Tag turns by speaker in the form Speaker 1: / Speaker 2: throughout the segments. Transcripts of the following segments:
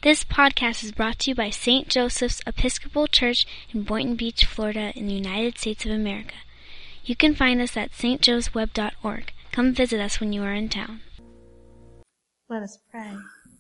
Speaker 1: This podcast is brought to you by St. Joseph's Episcopal Church in Boynton Beach, Florida, in the United States of America. You can find us at stjoesweb.org. Come visit us when you are in town.
Speaker 2: Let us pray.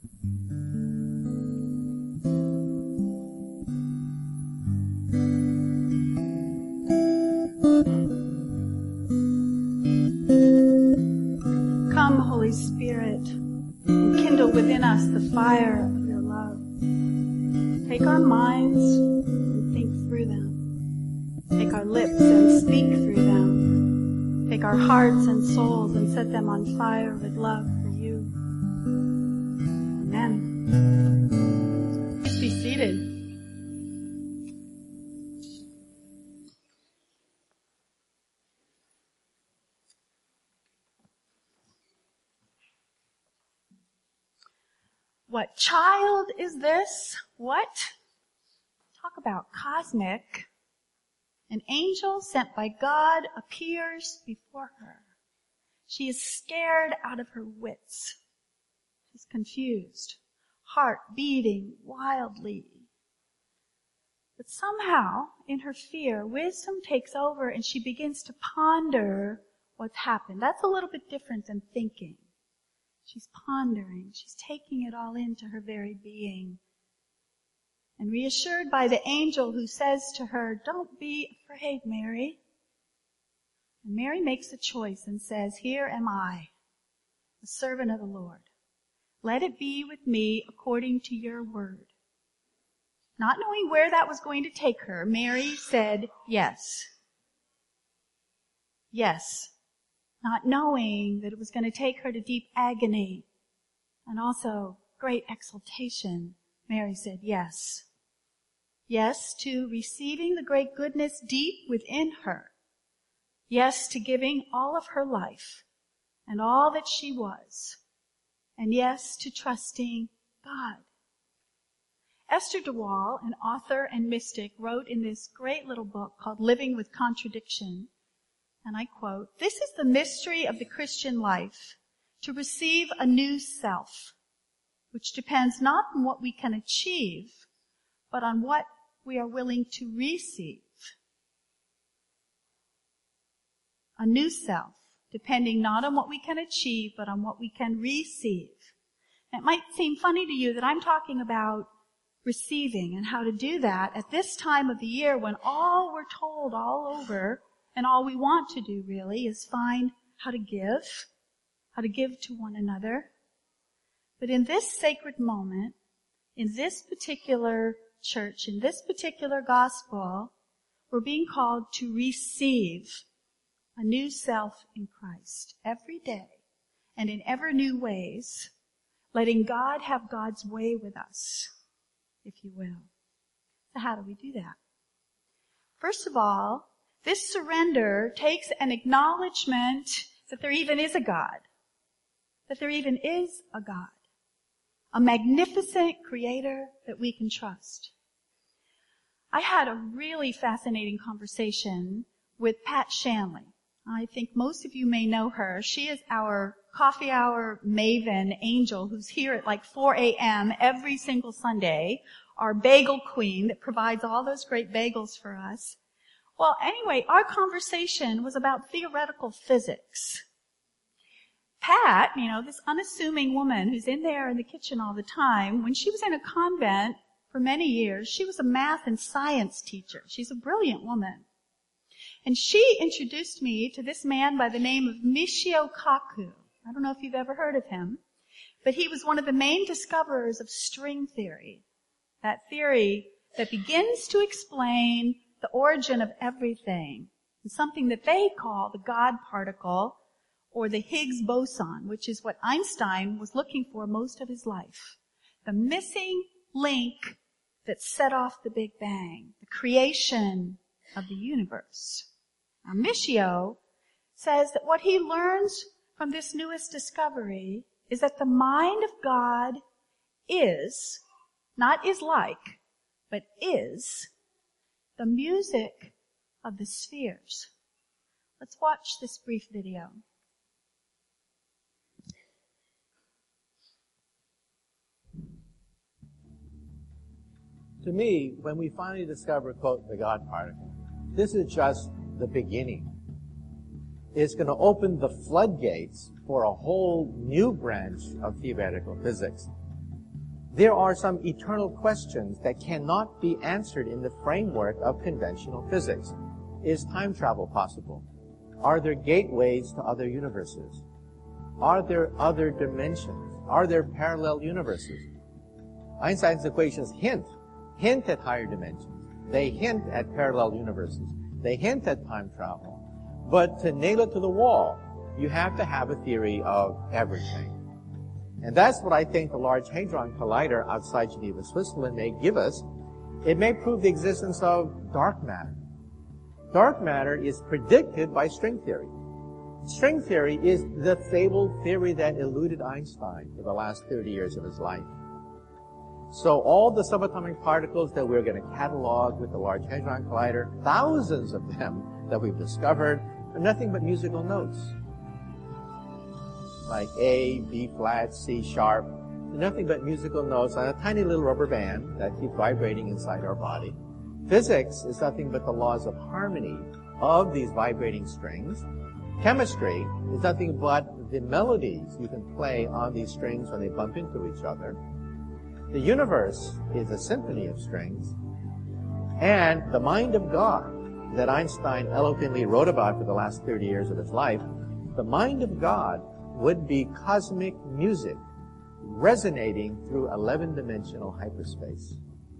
Speaker 2: Come, Holy Spirit, and kindle within us the fire of your love. Take our minds and think through them. Take our lips and speak through them. Take our hearts and souls and set them on fire with love for you. Amen. Please be seated. What child is this? What? Talk about cosmic. An angel sent by God appears before her. She is scared out of her wits. She's confused, heart beating wildly. But somehow, in her fear, wisdom takes over and she begins to ponder what's happened. That's a little bit different than thinking. She's pondering. She's taking it all into her very being. And reassured by the angel who says to her, "Don't be afraid, Mary." And Mary makes a choice and says, "Here am I, the servant of the Lord. Let it be with me according to your word." Not knowing where that was going to take her, Mary said yes. Yes. Not knowing that it was going to take her to deep agony and also great exultation, Mary said yes. Yes to receiving the great goodness deep within her. Yes to giving all of her life and all that she was. And yes to trusting God. Esther DeWall, an author and mystic, wrote in this great little book called Living with Contradiction, and I quote, "This is the mystery of the Christian life, to receive a new self, which depends not on what we can achieve, but on what we are willing to receive. A new self, depending not on what we can achieve, but on what we can receive." It might seem funny to you that I'm talking about receiving and how to do that at this time of the year when all we're told all over and all we want to do really is find how to give to one another. But in this sacred moment, in this particular church, in this particular gospel, we're being called to receive a new self in Christ every day and in ever new ways, letting God have God's way with us, if you will. So how do we do that? First of all, this surrender takes an acknowledgement that there even is a God. That there even is a God. A magnificent creator that we can trust. I had a really fascinating conversation with Pat Shanley. I think most of you may know her. She is our coffee hour maven angel who's here at like 4 a.m. every single Sunday. Our bagel queen that provides all those great bagels for us. Well, anyway, our conversation was about theoretical physics. Pat, this unassuming woman who's in there in the kitchen all the time, when she was in a convent for many years, she was a math and science teacher. She's a brilliant woman. And she introduced me to this man by the name of Michio Kaku. I don't know if you've ever heard of him, but he was one of the main discoverers of string theory. That theory that begins to explain the origin of everything, and something that they call the God particle or the Higgs boson, which is what Einstein was looking for most of his life. The missing link that set off the Big Bang, the creation of the universe. Now, Michio says that what he learns from this newest discovery is that the mind of God is, not is like, but is the music of the spheres. Let's watch this brief video.
Speaker 3: To me, when we finally discover, quote, the God particle, this is just the beginning. It's going to open the floodgates for a whole new branch of theoretical physics. There are some eternal questions that cannot be answered in the framework of conventional physics. Is time travel possible? Are there gateways to other universes? Are there other dimensions? Are there parallel universes? Einstein's equations hint at higher dimensions. They hint at parallel universes. They hint at time travel. But to nail it to the wall, you have to have a theory of everything. And that's what I think the Large Hadron Collider outside Geneva, Switzerland may give us. It may prove the existence of dark matter. Dark matter is predicted by string theory. String theory is the fabled theory that eluded Einstein for the last 30 years of his life. So all the subatomic particles that we're going to catalog with the Large Hadron Collider, thousands of them that we've discovered, are nothing but musical notes. Like A, B flat, C sharp. Nothing but musical notes on a tiny little rubber band that keep vibrating inside our body. Physics is nothing but the laws of harmony of these vibrating strings. Chemistry is nothing but the melodies you can play on these strings when they bump into each other. The universe is a symphony of strings. And the mind of God that Einstein eloquently wrote about for the last 30 years of his life, the mind of God would be cosmic music resonating through 11-dimensional hyperspace.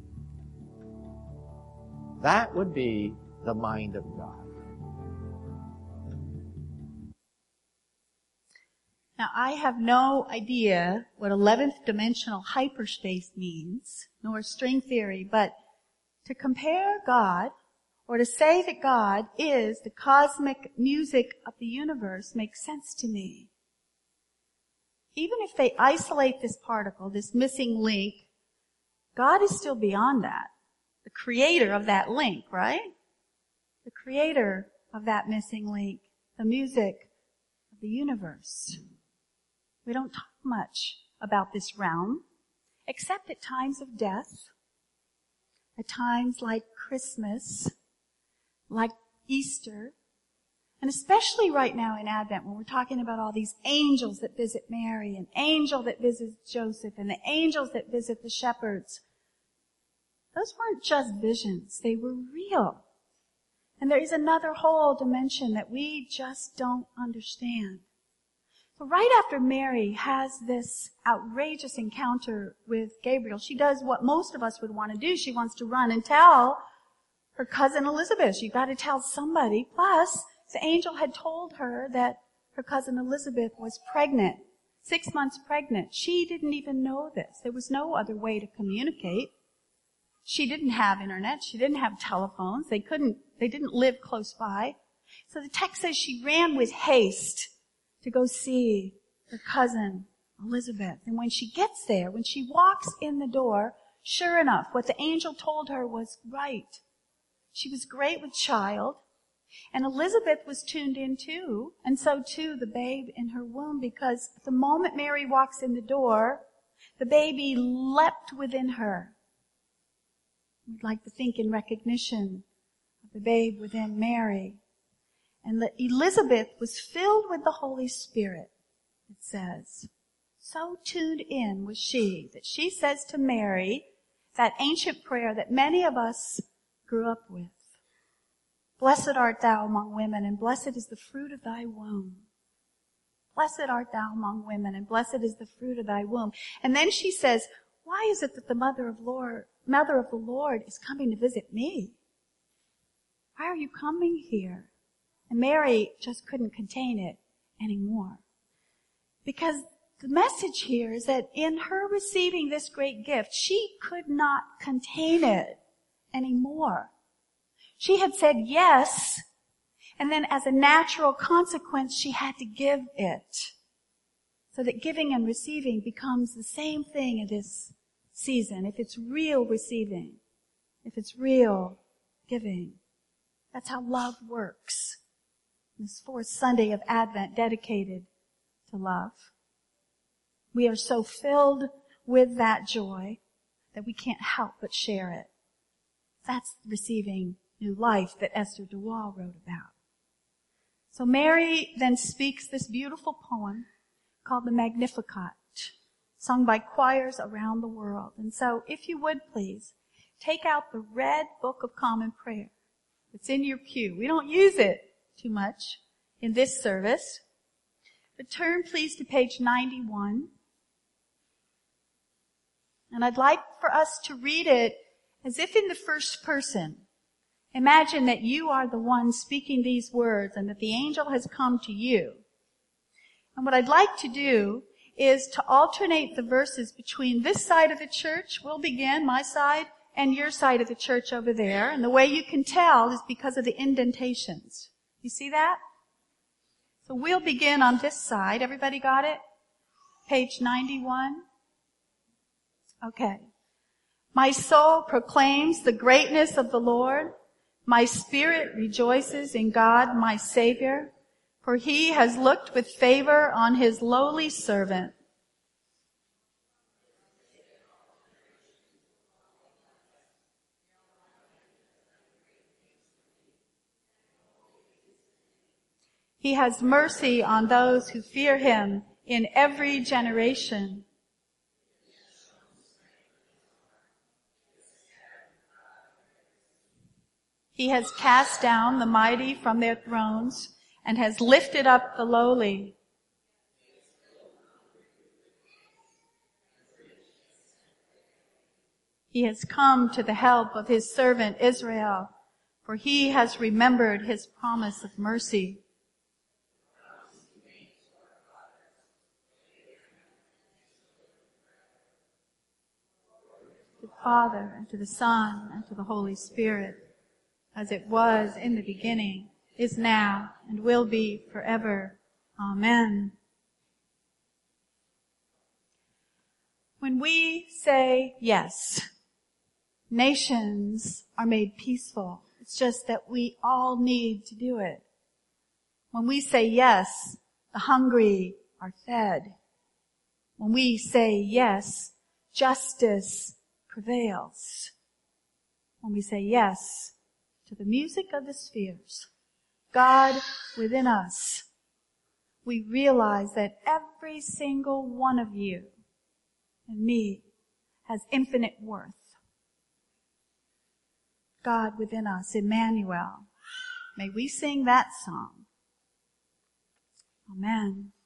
Speaker 3: That would be the mind of God.
Speaker 2: Now, I have no idea what 11th dimensional hyperspace means, nor string theory, but to compare God, or to say that God is the cosmic music of the universe, makes sense to me. Even if they isolate this particle, this missing link, God is still beyond that. The creator of that link, right? The creator of that missing link, the music of the universe. We don't talk much about this realm, except at times of death, at times like Christmas, like Easter, and especially right now in Advent when we're talking about all these angels that visit Mary, an angel that visits Joseph, and the angels that visit the shepherds. Those weren't just visions, they were real. And there is another whole dimension that we just don't understand. So right after Mary has this outrageous encounter with Gabriel, she does what most of us would want to do. She wants to run and tell her cousin Elizabeth. You've got to tell somebody. Plus, the angel had told her that her cousin Elizabeth was pregnant, 6 months pregnant. She didn't even know this. There was no other way to communicate. She didn't have internet. She didn't have telephones. They didn't live close by. So the text says she ran with haste to go see her cousin Elizabeth. And when she gets there, when she walks in the door, sure enough, what the angel told her was right. She was great with child, and Elizabeth was tuned in too, and so too the babe in her womb, because the moment Mary walks in the door, the baby leapt within her. We'd like to think in recognition of the babe within Mary. And Elizabeth was filled with the Holy Spirit, it says. So tuned in was she that she says to Mary that ancient prayer that many of us grew up with. Blessed art thou among women, and blessed is the fruit of thy womb. Blessed art thou among women, and blessed is the fruit of thy womb. And then she says, why is it that the mother of the Lord is coming to visit me? Why are you coming here? And Mary just couldn't contain it anymore. Because the message here is that in her receiving this great gift, she could not contain it anymore. She had said yes, and then as a natural consequence, she had to give it. So that giving and receiving becomes the same thing in this season. If it's real receiving, if it's real giving. That's how love works. This fourth Sunday of Advent dedicated to love. We are so filled with that joy that we can't help but share it. That's receiving new life that Esther DeWall wrote about. So Mary then speaks this beautiful poem called the Magnificat, sung by choirs around the world. And so, if you would please, take out the red Book of Common Prayer. It's in your pew. We don't use it too much in this service. But turn please to page 91. And I'd like for us to read it as if in the first person. Imagine that you are the one speaking these words and that the angel has come to you. And what I'd like to do is to alternate the verses between this side of the church. We'll begin, my side, and your side of the church over there. And the way you can tell is because of the indentations. You see that? So we'll begin on this side. Everybody got it? Page 91. Okay. My soul proclaims the greatness of the Lord. My spirit rejoices in God, my Savior, for he has looked with favor on his lowly servant. He has mercy on those who fear him in every generation. He has cast down the mighty from their thrones and has lifted up the lowly. He has come to the help of his servant Israel, for he has remembered his promise of mercy. To the Father, and to the Son, and to the Holy Spirit, as it was in the beginning, is now, and will be forever. Amen. When we say yes, nations are made peaceful. It's just that we all need to do it. When we say yes, the hungry are fed. When we say yes, justice prevails. When we say yes to the music of the spheres, God within us, we realize that every single one of you and me has infinite worth. God within us, Emmanuel. May we sing that song. Amen.